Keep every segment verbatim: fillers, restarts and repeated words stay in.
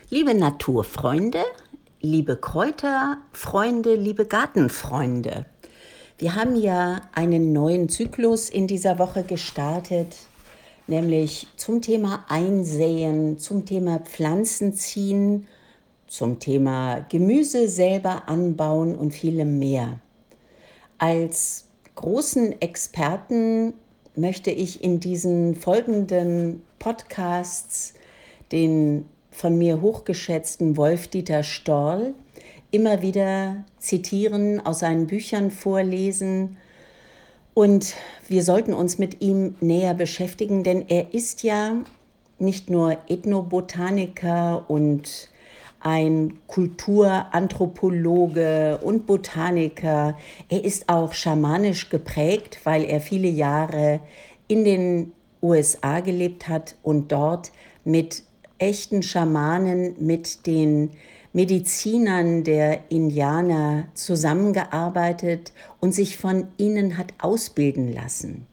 Liebe Naturfreunde, liebe Kräuterfreunde, liebe Gartenfreunde, wir haben ja einen neuen Zyklus in dieser Woche gestartet, nämlich zum Thema Einsäen, zum Thema Pflanzen ziehen, zum Thema Gemüse selber anbauen und vielem mehr. Als großen Experten möchte ich in diesen folgenden Podcasts den von mir hochgeschätzten Wolf-Dieter Storl immer wieder zitieren, aus seinen Büchern vorlesen. Und wir sollten uns mit ihm näher beschäftigen, denn er ist ja nicht nur Ethnobotaniker und ein Kulturanthropologe und Botaniker. Er ist auch schamanisch geprägt, weil er viele Jahre in den U S A gelebt hat und dort mit echten Schamanen, mit den Medizinern der Indianer zusammengearbeitet und sich von ihnen hat ausbilden lassen.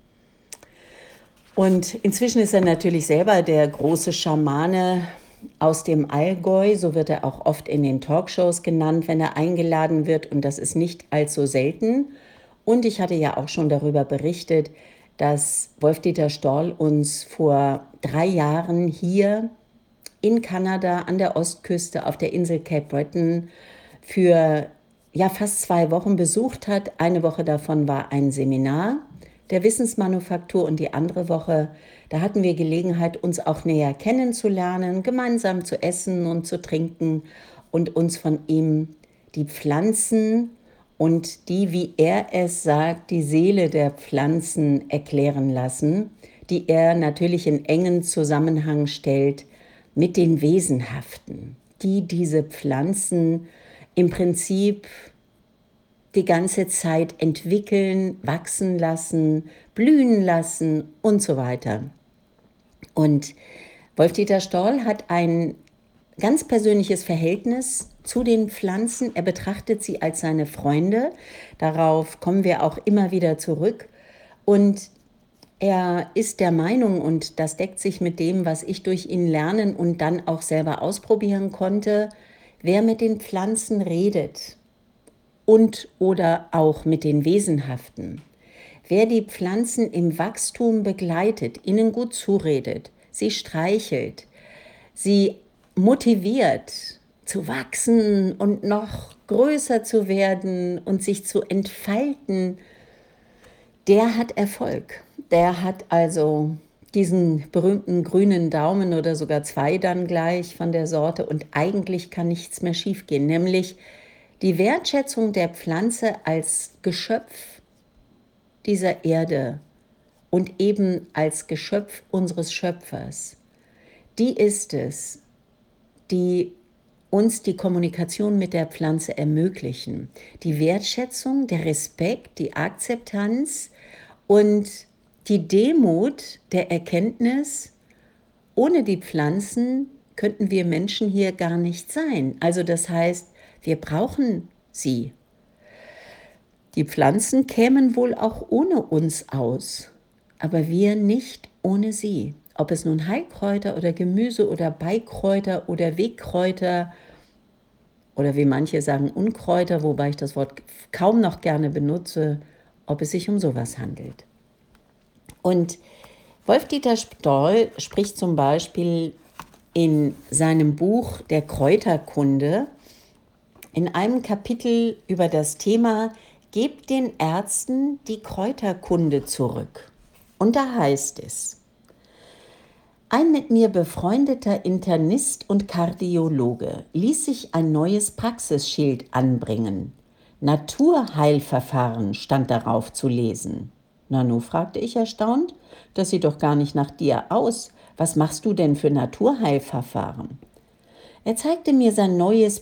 Und inzwischen ist er natürlich selber der große Schamane aus dem Allgäu, so wird er auch oft in den Talkshows genannt, wenn er eingeladen wird, und das ist nicht allzu selten. Und ich hatte ja auch schon darüber berichtet, dass Wolf-Dieter Storl uns vor drei Jahren hier in Kanada an der Ostküste auf der Insel Cape Breton für ja, fast zwei Wochen besucht hat. Eine Woche davon war ein Seminar der Wissensmanufaktur und die andere Woche, da hatten wir Gelegenheit, uns auch näher kennenzulernen, gemeinsam zu essen und zu trinken und uns von ihm die Pflanzen und die, wie er es sagt, die Seele der Pflanzen erklären lassen, die er natürlich in engen Zusammenhang stellt mit den Wesenhaften, die diese Pflanzen im Prinzip die ganze Zeit entwickeln, wachsen lassen, blühen lassen und so weiter. Und Wolf-Dieter Storl hat ein ganz persönliches Verhältnis zu den Pflanzen. Er betrachtet sie als seine Freunde. Darauf kommen wir auch immer wieder zurück. Und er ist der Meinung, und das deckt sich mit dem, was ich durch ihn lernen und dann auch selber ausprobieren konnte, wer mit den Pflanzen redet und oder auch mit den Wesenhaften, wer die Pflanzen im Wachstum begleitet, ihnen gut zuredet, sie streichelt, sie motiviert zu wachsen und noch größer zu werden und sich zu entfalten, der hat Erfolg. Der hat also diesen berühmten grünen Daumen oder sogar zwei dann gleich von der Sorte, und eigentlich kann nichts mehr schiefgehen, nämlich die Wertschätzung der Pflanze als Geschöpf dieser Erde und eben als Geschöpf unseres Schöpfers. Die ist es, die uns die Kommunikation mit der Pflanze ermöglichen. Die Wertschätzung, der Respekt, die Akzeptanz und die Demut der Erkenntnis, ohne die Pflanzen könnten wir Menschen hier gar nicht sein. Also das heißt, wir brauchen sie. Die Pflanzen kämen wohl auch ohne uns aus, aber wir nicht ohne sie. Ob es nun Heilkräuter oder Gemüse oder Beikräuter oder Wegkräuter oder wie manche sagen Unkräuter, wobei ich das Wort kaum noch gerne benutze, ob es sich um sowas handelt. Und Wolf-Dieter Storl spricht zum Beispiel in seinem Buch Der Kräuterkunde in einem Kapitel über das Thema „Gebt den Ärzten die Kräuterkunde zurück". Und da heißt es: Ein mit mir befreundeter Internist und Kardiologe ließ sich ein neues Praxisschild anbringen. Naturheilverfahren stand darauf zu lesen. Nanu, fragte ich erstaunt, das sieht doch gar nicht nach dir aus. Was machst du denn für Naturheilverfahren? Er zeigte mir sein neues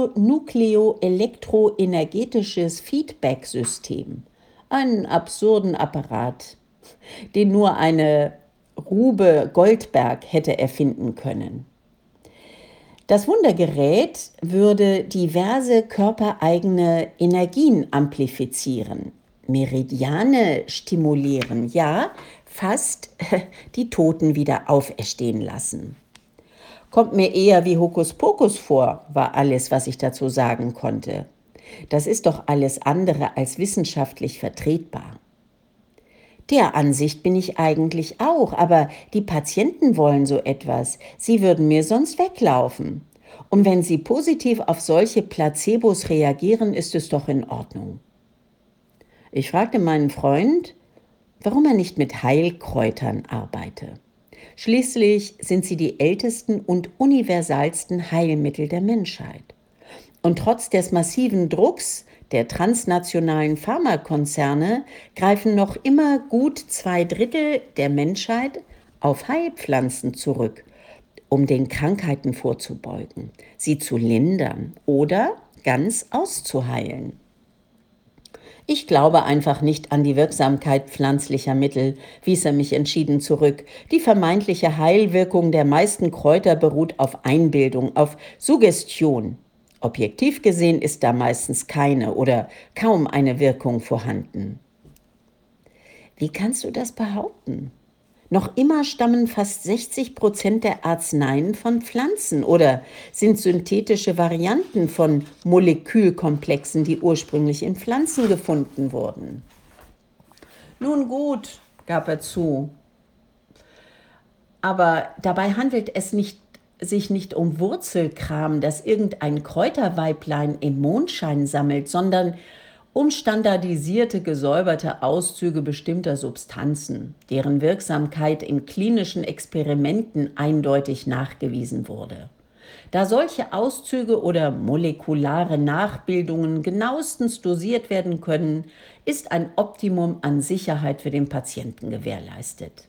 bio-nukleo-elektroenergetisches Feedback-System. Einen absurden Apparat, den nur eine Rube Goldberg hätte erfinden können. Das Wundergerät würde diverse körpereigene Energien amplifizieren, Meridiane stimulieren, ja, fast die Toten wieder auferstehen lassen. Kommt mir eher wie Hokuspokus vor, war alles, was ich dazu sagen konnte. Das ist doch alles andere als wissenschaftlich vertretbar. Der Ansicht bin ich eigentlich auch, aber die Patienten wollen so etwas. Sie würden mir sonst weglaufen. Und wenn sie positiv auf solche Placebos reagieren, ist es doch in Ordnung. Ich fragte meinen Freund, warum er nicht mit Heilkräutern arbeite. Schließlich sind sie die ältesten und universalsten Heilmittel der Menschheit. Und trotz des massiven Drucks der transnationalen Pharmakonzerne greifen noch immer gut zwei Drittel der Menschheit auf Heilpflanzen zurück, um den Krankheiten vorzubeugen, sie zu lindern oder ganz auszuheilen. Ich glaube einfach nicht an die Wirksamkeit pflanzlicher Mittel, wies er mich entschieden zurück. Die vermeintliche Heilwirkung der meisten Kräuter beruht auf Einbildung, auf Suggestion. Objektiv gesehen ist da meistens keine oder kaum eine Wirkung vorhanden. Wie kannst du das behaupten? Noch immer stammen fast sechzig Prozent der Arzneien von Pflanzen oder sind synthetische Varianten von Molekülkomplexen, die ursprünglich in Pflanzen gefunden wurden. Nun gut, gab er zu, aber dabei handelt es nicht, sich nicht um Wurzelkram, das irgendein Kräuterweiblein im Mondschein sammelt, sondern um standardisierte, gesäuberte Auszüge bestimmter Substanzen, deren Wirksamkeit in klinischen Experimenten eindeutig nachgewiesen wurde. Da solche Auszüge oder molekulare Nachbildungen genauestens dosiert werden können, ist ein Optimum an Sicherheit für den Patienten gewährleistet.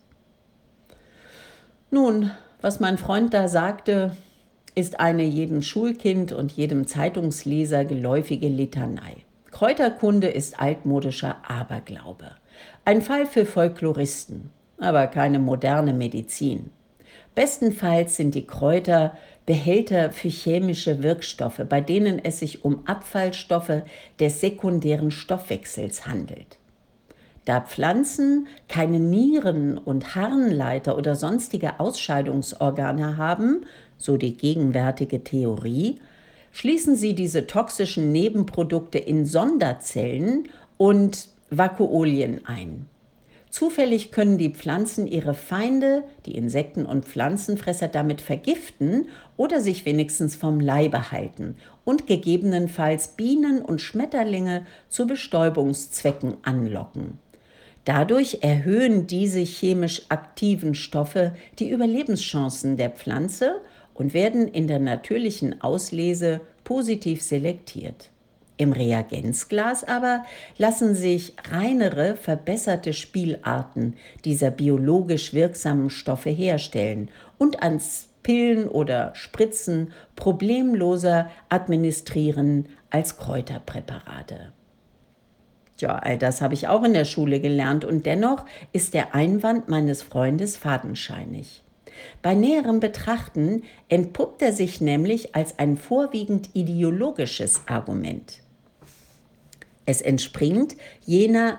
Nun, was mein Freund da sagte, ist eine jedem Schulkind und jedem Zeitungsleser geläufige Litanei. Kräuterkunde ist altmodischer Aberglaube. Ein Fall für Folkloristen, aber keine moderne Medizin. Bestenfalls sind die Kräuter Behälter für chemische Wirkstoffe, bei denen es sich um Abfallstoffe des sekundären Stoffwechsels handelt. Da Pflanzen keine Nieren- und Harnleiter oder sonstige Ausscheidungsorgane haben, so die gegenwärtige Theorie, schließen sie diese toxischen Nebenprodukte in Sonderzellen und Vakuolien ein. Zufällig können die Pflanzen ihre Feinde, die Insekten und Pflanzenfresser, damit vergiften oder sich wenigstens vom Leibe halten und gegebenenfalls Bienen und Schmetterlinge zu Bestäubungszwecken anlocken. Dadurch erhöhen diese chemisch aktiven Stoffe die Überlebenschancen der Pflanze und werden in der natürlichen Auslese positiv selektiert. Im Reagenzglas aber lassen sich reinere, verbesserte Spielarten dieser biologisch wirksamen Stoffe herstellen und ans Pillen oder Spritzen problemloser administrieren als Kräuterpräparate. Ja, all das habe ich auch in der Schule gelernt und dennoch ist der Einwand meines Freundes fadenscheinig. Bei näherem Betrachten entpuppt er sich nämlich als ein vorwiegend ideologisches Argument. Es entspringt jener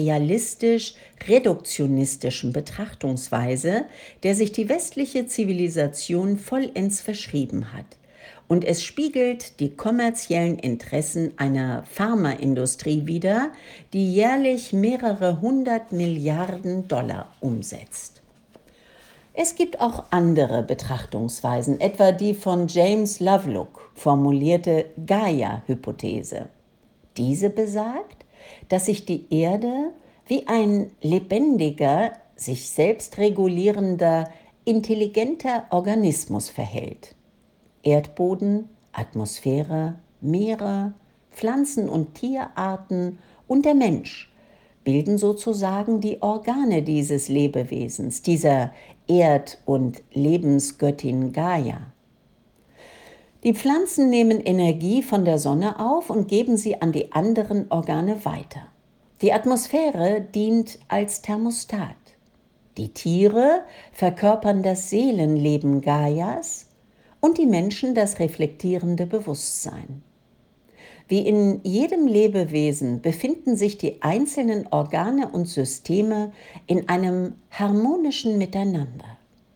materialistisch-reduktionistischen Betrachtungsweise, der sich die westliche Zivilisation vollends verschrieben hat. Und es spiegelt die kommerziellen Interessen einer Pharmaindustrie wider, die jährlich mehrere hundert Milliarden Dollar umsetzt. Es gibt auch andere Betrachtungsweisen, etwa die von James Lovelock formulierte Gaia-Hypothese. Diese besagt, dass sich die Erde wie ein lebendiger, sich selbst regulierender, intelligenter Organismus verhält. Erdboden, Atmosphäre, Meere, Pflanzen- und Tierarten und der Mensch bilden sozusagen die Organe dieses Lebewesens, dieser Erd- und Lebensgöttin Gaia. Die Pflanzen nehmen Energie von der Sonne auf und geben sie an die anderen Organe weiter. Die Atmosphäre dient als Thermostat. Die Tiere verkörpern das Seelenleben Gaias und die Menschen das reflektierende Bewusstsein. Wie in jedem Lebewesen befinden sich die einzelnen Organe und Systeme in einem harmonischen Miteinander.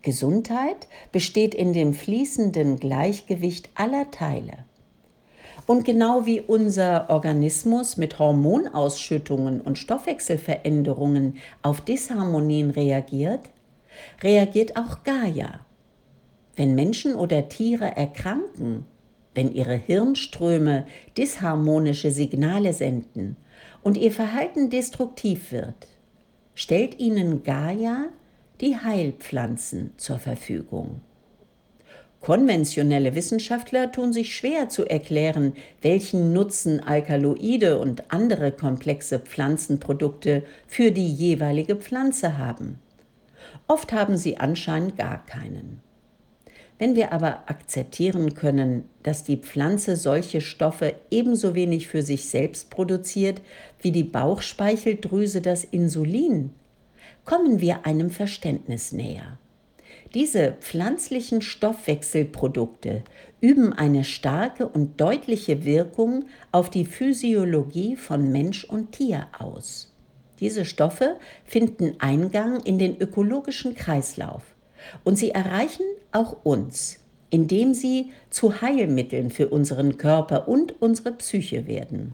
Gesundheit besteht in dem fließenden Gleichgewicht aller Teile. Und genau wie unser Organismus mit Hormonausschüttungen und Stoffwechselveränderungen auf Disharmonien reagiert, reagiert auch Gaia. Wenn Menschen oder Tiere erkranken, wenn ihre Hirnströme disharmonische Signale senden und ihr Verhalten destruktiv wird, stellt ihnen Gaia die Heilpflanzen zur Verfügung. Konventionelle Wissenschaftler tun sich schwer zu erklären, welchen Nutzen Alkaloide und andere komplexe Pflanzenprodukte für die jeweilige Pflanze haben. Oft haben sie anscheinend gar keinen. Wenn wir aber akzeptieren können, dass die Pflanze solche Stoffe ebenso wenig für sich selbst produziert wie die Bauchspeicheldrüse das Insulin, kommen wir einem Verständnis näher. Diese pflanzlichen Stoffwechselprodukte üben eine starke und deutliche Wirkung auf die Physiologie von Mensch und Tier aus. Diese Stoffe finden Eingang in den ökologischen Kreislauf und sie erreichen auch uns, indem sie zu Heilmitteln für unseren Körper und unsere Psyche werden.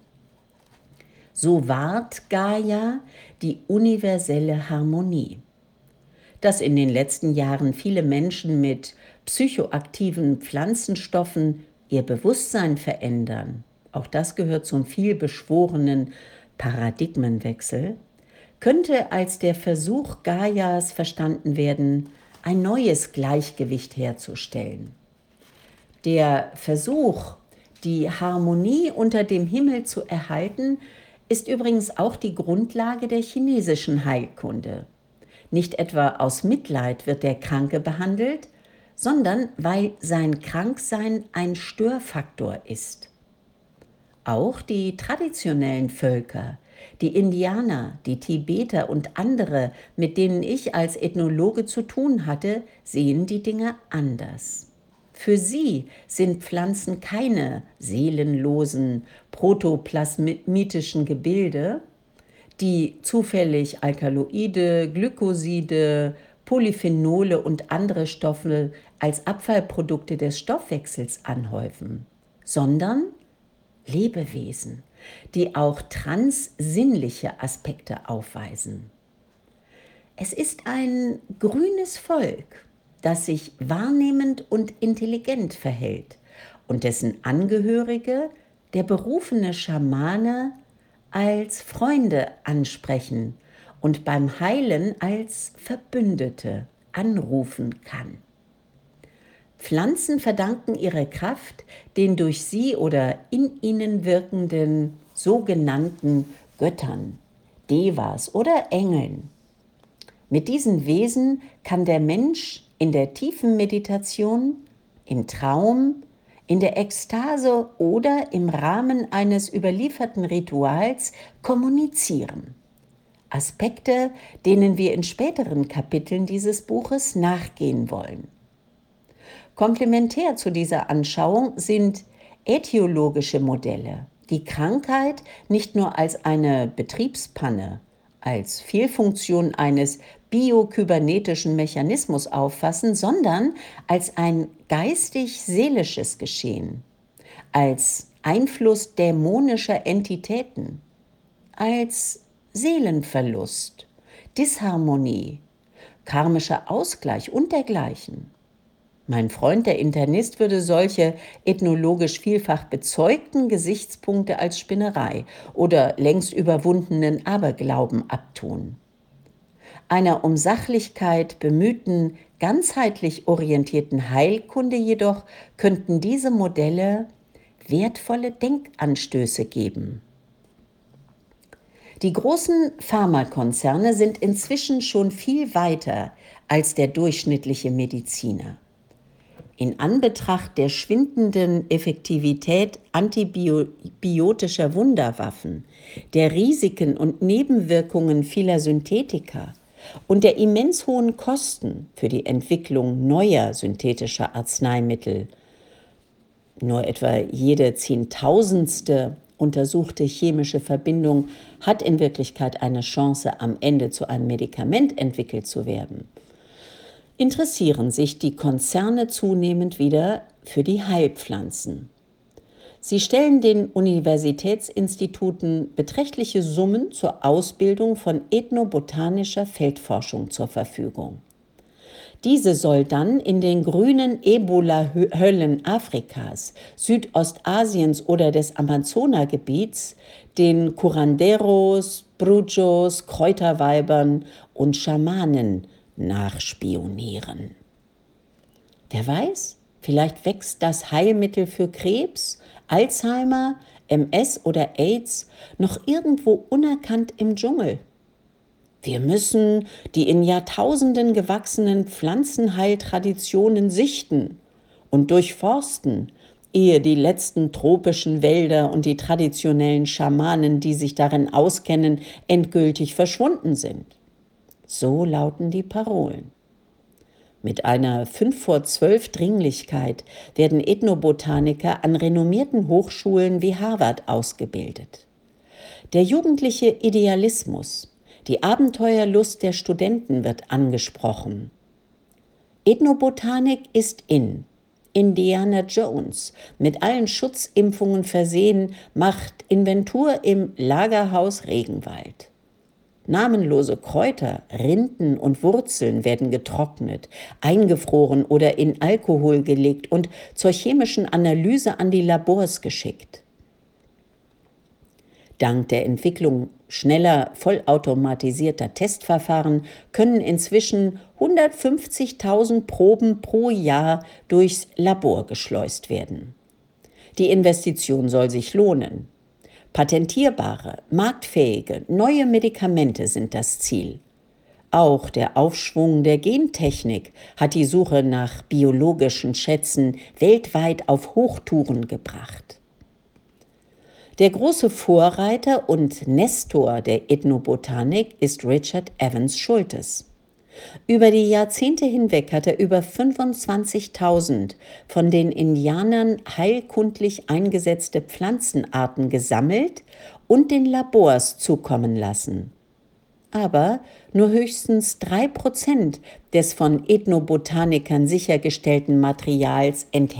So wahrt Gaia die universelle Harmonie. Dass in den letzten Jahren viele Menschen mit psychoaktiven Pflanzenstoffen ihr Bewusstsein verändern, auch das gehört zum vielbeschworenen Paradigmenwechsel, könnte als der Versuch Gaias verstanden werden, ein neues Gleichgewicht herzustellen. Der Versuch, die Harmonie unter dem Himmel zu erhalten, ist übrigens auch die Grundlage der chinesischen Heilkunde. Nicht etwa aus Mitleid wird der Kranke behandelt, sondern weil sein Kranksein ein Störfaktor ist. Auch die traditionellen Völker, die Indianer, die Tibeter und andere, mit denen ich als Ethnologe zu tun hatte, sehen die Dinge anders. Für sie sind Pflanzen keine seelenlosen, protoplasmitischen Gebilde, die zufällig Alkaloide, Glykoside, Polyphenole und andere Stoffe als Abfallprodukte des Stoffwechsels anhäufen, sondern Lebewesen, die auch transsinnliche Aspekte aufweisen. Es ist ein grünes Volk, das sich wahrnehmend und intelligent verhält und dessen Angehörige der berufene Schamane als Freunde ansprechen und beim Heilen als Verbündete anrufen kann. Pflanzen verdanken ihre Kraft den durch sie oder in ihnen wirkenden sogenannten Göttern, Devas oder Engeln. Mit diesen Wesen kann der Mensch in der tiefen Meditation, im Traum, in der Ekstase oder im Rahmen eines überlieferten Rituals kommunizieren. Aspekte, denen wir in späteren Kapiteln dieses Buches nachgehen wollen. Komplementär zu dieser Anschauung sind ätiologische Modelle, die Krankheit nicht nur als eine Betriebspanne, als Fehlfunktion eines biokybernetischen Mechanismus auffassen, sondern als ein geistig-seelisches Geschehen, als Einfluss dämonischer Entitäten, als Seelenverlust, Disharmonie, karmischer Ausgleich und dergleichen. Mein Freund, der Internist, würde solche ethnologisch vielfach bezeugten Gesichtspunkte als Spinnerei oder längst überwundenen Aberglauben abtun. Einer um Sachlichkeit bemühten, ganzheitlich orientierten Heilkunde jedoch könnten diese Modelle wertvolle Denkanstöße geben. Die großen Pharmakonzerne sind inzwischen schon viel weiter als der durchschnittliche Mediziner. In Anbetracht der schwindenden Effektivität antibiotischer Wunderwaffen, der Risiken und Nebenwirkungen vieler Synthetika und der immens hohen Kosten für die Entwicklung neuer synthetischer Arzneimittel, nur etwa jede zehntausendste untersuchte chemische Verbindung hat in Wirklichkeit eine Chance, am Ende zu einem Medikament entwickelt zu werden, interessieren sich die Konzerne zunehmend wieder für die Heilpflanzen. Sie stellen den Universitätsinstituten beträchtliche Summen zur Ausbildung von ethnobotanischer Feldforschung zur Verfügung. Diese soll dann in den grünen Ebola-Höllen Afrikas, Südostasiens oder des Amazonagebiets den Curanderos, Brujos, Kräuterweibern und Schamanen nachspionieren. Wer weiß, vielleicht wächst das Heilmittel für Krebs, Alzheimer, M S oder AIDS noch irgendwo unerkannt im Dschungel. Wir müssen die in Jahrtausenden gewachsenen Pflanzenheiltraditionen sichten und durchforsten, ehe die letzten tropischen Wälder und die traditionellen Schamanen, die sich darin auskennen, endgültig verschwunden sind. So lauten die Parolen. Mit einer fünf vor zwölf Dringlichkeit werden Ethnobotaniker an renommierten Hochschulen wie Harvard ausgebildet. Der jugendliche Idealismus, die Abenteuerlust der Studenten wird angesprochen. Ethnobotanik ist in. Indiana Jones, mit allen Schutzimpfungen versehen, macht Inventur im Lagerhaus Regenwald. Namenlose Kräuter, Rinden und Wurzeln werden getrocknet, eingefroren oder in Alkohol gelegt und zur chemischen Analyse an die Labors geschickt. Dank der Entwicklung schneller, vollautomatisierter Testverfahren können inzwischen hundertfünfzigtausend Proben pro Jahr durchs Labor geschleust werden. Die Investition soll sich lohnen. Patentierbare, marktfähige, neue Medikamente sind das Ziel. Auch der Aufschwung der Gentechnik hat die Suche nach biologischen Schätzen weltweit auf Hochtouren gebracht. Der große Vorreiter und Nestor der Ethnobotanik ist Richard Evans Schultes. Über die Jahrzehnte hinweg hat er über fünfundzwanzigtausend von den Indianern heilkundlich eingesetzte Pflanzenarten gesammelt und den Labors zukommen lassen. Aber nur höchstens drei Prozent des von Ethnobotanikern sichergestellten Materials enthält